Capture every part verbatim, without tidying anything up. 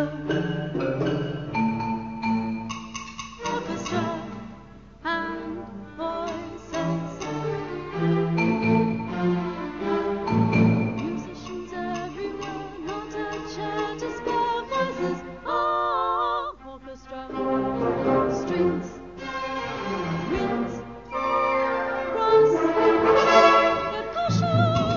together. Orchestra and voices. Musicians everywhere, not a chair to spare. Voices, oh, orchestra. Strings, winds, brass, percussion.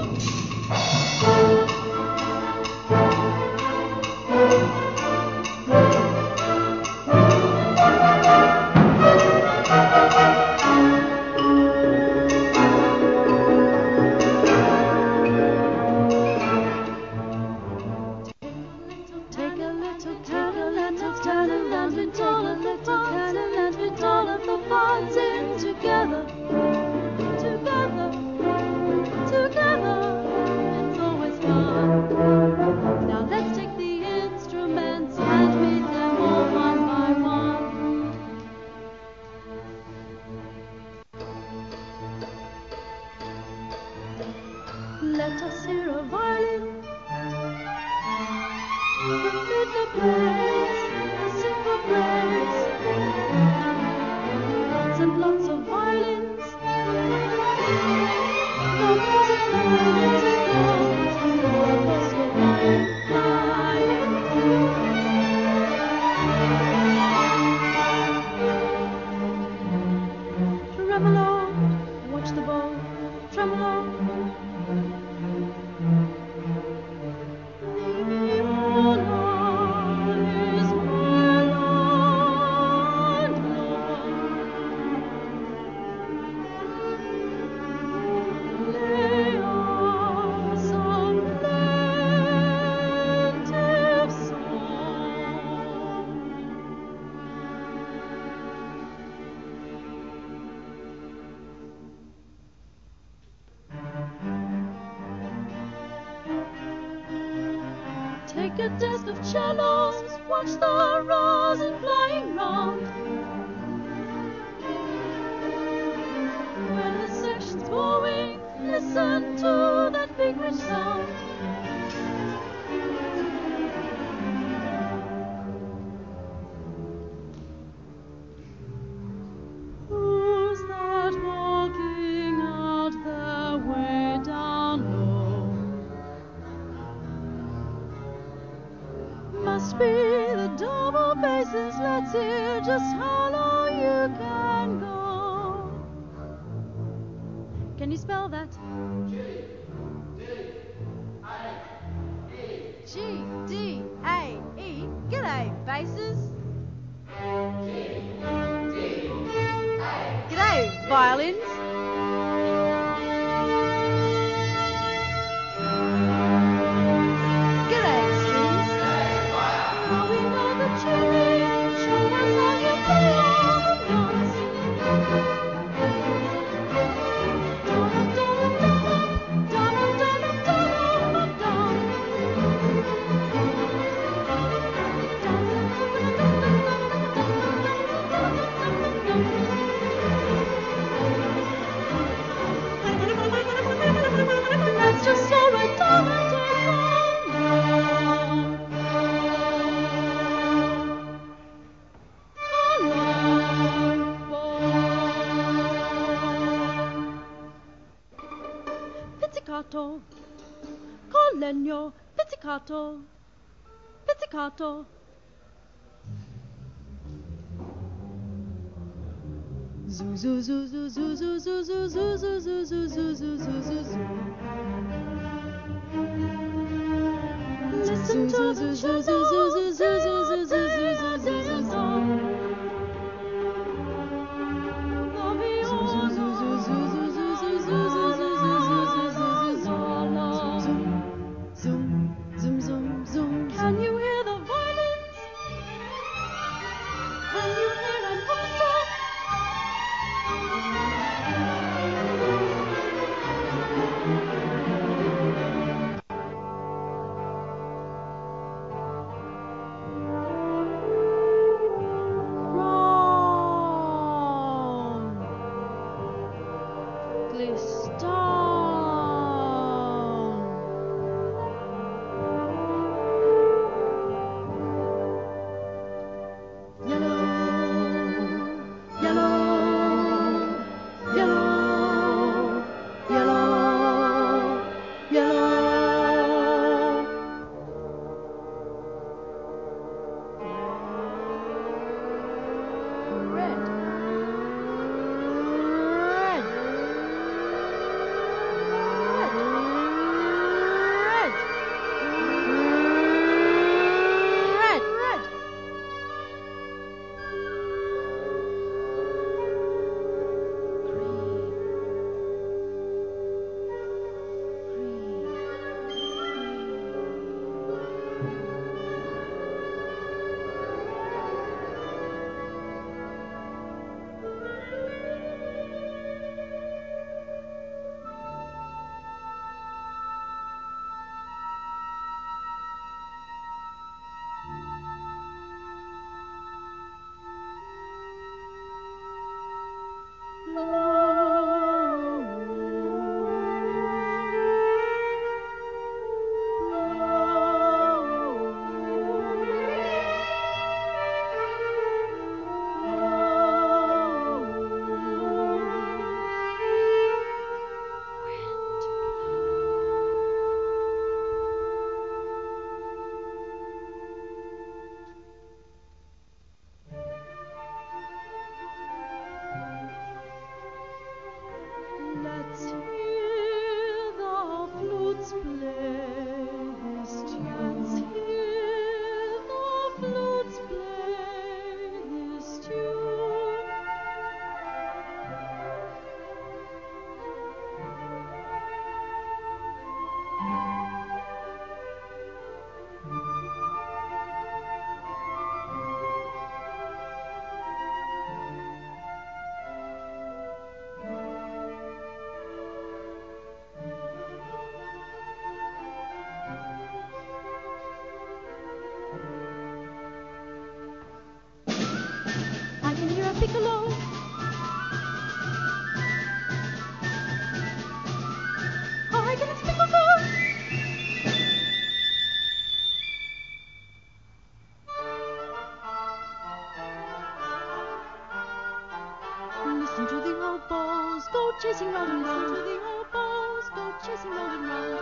Take a little candle and a candle and we take a little candle and we all of the parts in together, together, together. It's always fun. Now let's take the instruments and meet them all one by one. Let us hear a violin. With the praise, sing for praise. Lots and lots of violins. The music lines and lines and all of us will fly. Tremolo, watch the bow. Tremolo. Take a desk of cellos, watch the rosin flying round. When the section's going, listen to that big rich sound. Who's that walking out there way down low? Must be the double basses. Let's hear just how low you can go. Can you spell that? G D A E. G D A E. G'day, basses. G D A. G'day, violins. Pizzicato, col legno, pizzicato, pizzicato. Zoo zoo zoo zoo zoo zoo zoo zoo zoo zoo zoo zoo zoo zoo zoo zoo. Listen to the zoo zoo zoo zoo zoo zoo zoo zoo zoo zoo. Can you hear the violins? Can you hear an orchestra? to the oboes, go chasing round and round.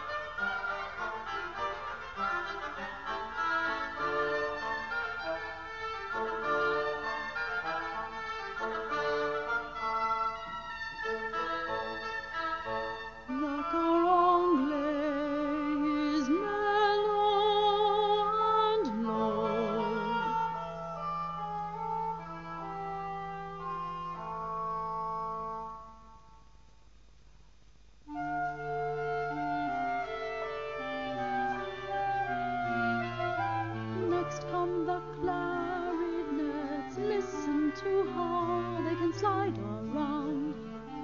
The carongle is mellow and low. Next come the clarinets, listen to how they can slide around.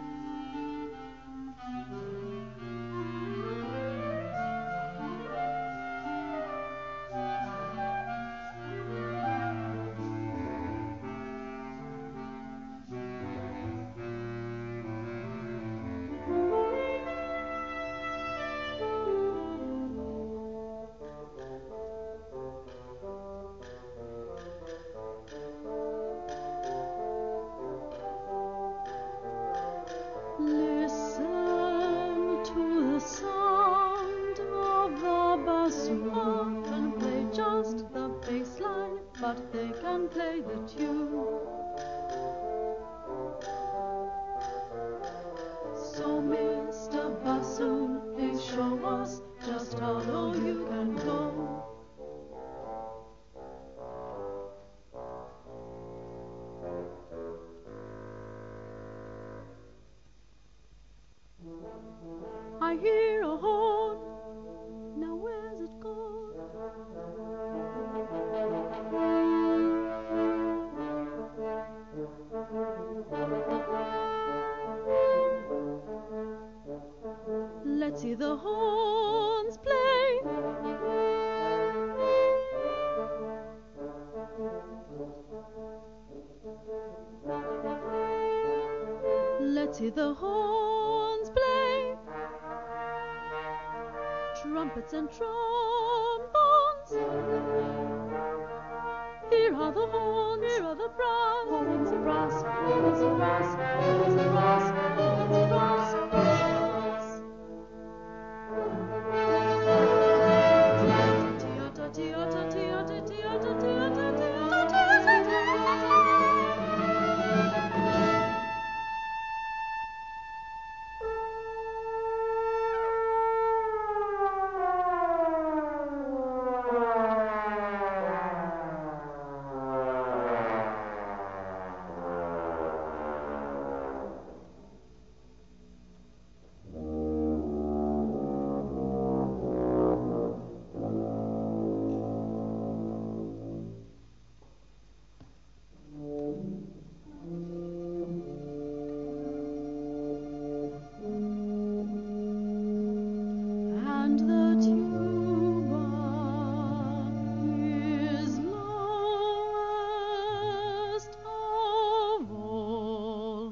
Listen to the sound of the bassoon. Often play just the bass line, but they can play the tune. So, Mister Bassoon, please show us just how low you can go. I hear a horn, now where's it gone? Let's see the horns play. Let's hear the horns play. Trumpets and trombones. Here are the horns, here are the brass, horns of brass, horns of brass, horns of brass, horns of brass, horns of brass. Tiata, tiata, tiata, tiata, tiata, tiata, tiata. And the tuba is lowest of all.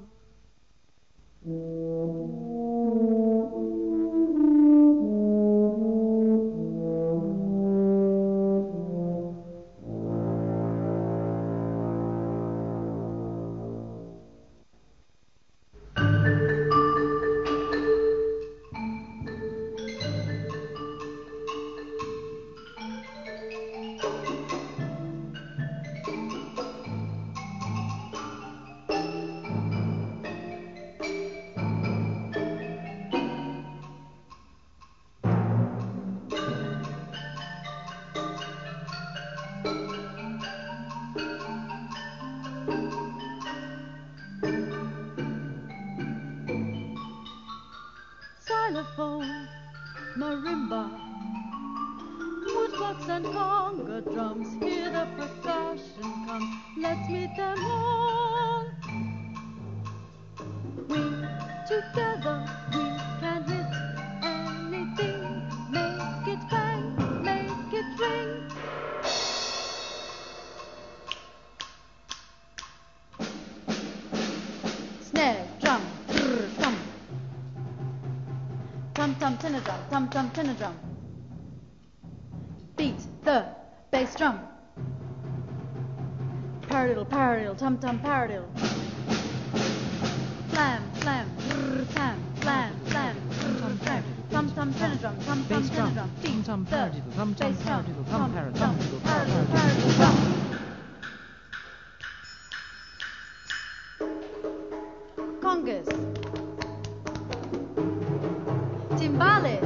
Xylophone, marimba, woodblocks and conga drums. Hear the percussion comes. Let's meet them all. We together we can hit anything. Make it bang, make it ring. Snare, drum, brr, thump. Tum tum tenor drum, tum tum tenor drum. Beat the bass drum. Paradiddle, paradiddle, tum tum paradiddle. Flam, flam, brr, flam. tum trinidrum, tum tum bass drum, trinidrum, tum tum the paradiddle, tum tum bass drum, paradiddle, tum tum para, tum tum diddle, tar paradiddle, para. paradiddle, drum. Congas, timbales,